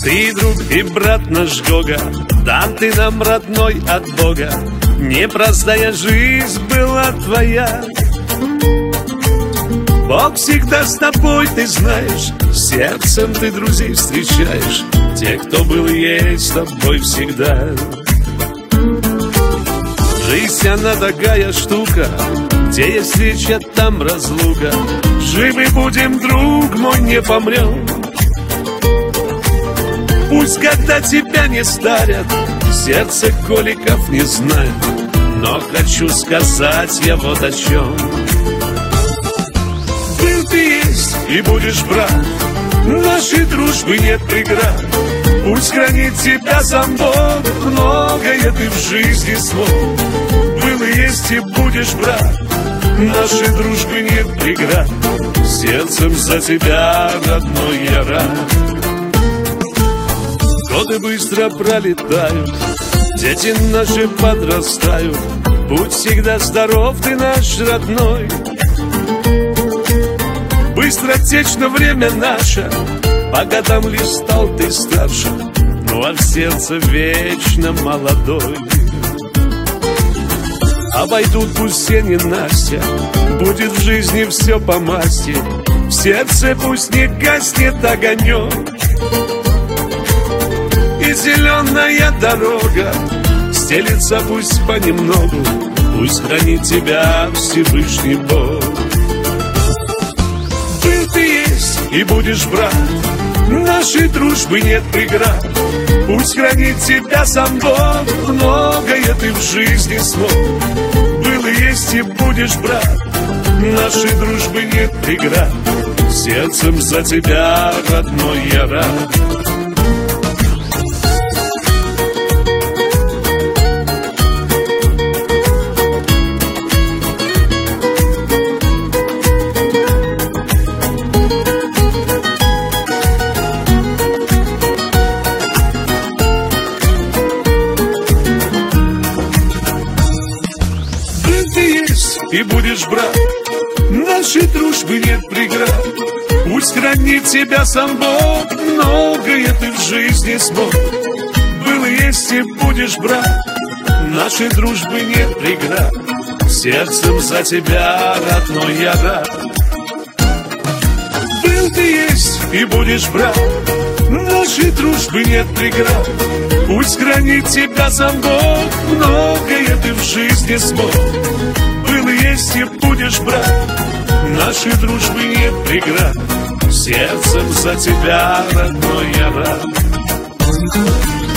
Ты друг и брат наш Гога, дан ты нам родной от Бога. Непростая жизнь была твоя. Бог всегда с тобой, ты знаешь, сердцем ты друзей встречаешь, те, кто был и есть с тобой всегда. Жизнь, она такая штука, где есть встреча, там разлука. Живы будем, друг мой, не помрем. Пусть когда тебя не старят, сердце коликов не знает, но хочу сказать я вот о чем. Был ты есть и будешь брат, нашей дружбы нет преград. Пусть хранит тебя сам Бог, многое ты в жизни смог. Был и есть и будешь брат, нашей дружбы нет преград. Сердцем за тебя, родной, я рад. Годы быстро пролетают, дети наши подрастают. Будь всегда здоров, ты наш родной. Быстротечно время наше, по годам лишь стал ты старше, ну а в сердце вечно молодой. Обойдут пусть все ненастья, будет в жизни все по масти. В сердце пусть не гаснет огонек, и зеленая дорога стелится пусть понемногу. Пусть хранит тебя Всевышний Бог. Был ты есть и будешь брат, нашей дружбы нет преград. Пусть хранит тебя сам Бог, многое ты в жизни смог. Был и есть и будешь брат, нашей дружбы нет преград. Сердцем за тебя, родной, я рад. И будешь брат, нашей дружбы нет преград. Пусть хранит тебя сам Бог, многое ты в жизни смог. Был и есть и будешь брат, нашей дружбы нет преград. Сердцем за тебя, родной, я рад. Был ты есть и будешь брат, нашей дружбы нет преград. Пусть хранит тебя сам Бог, многое ты в жизни смог. Был и есть и будешь брат, нашей дружбы нет преград. Сердцем за тебя, родной, я рад.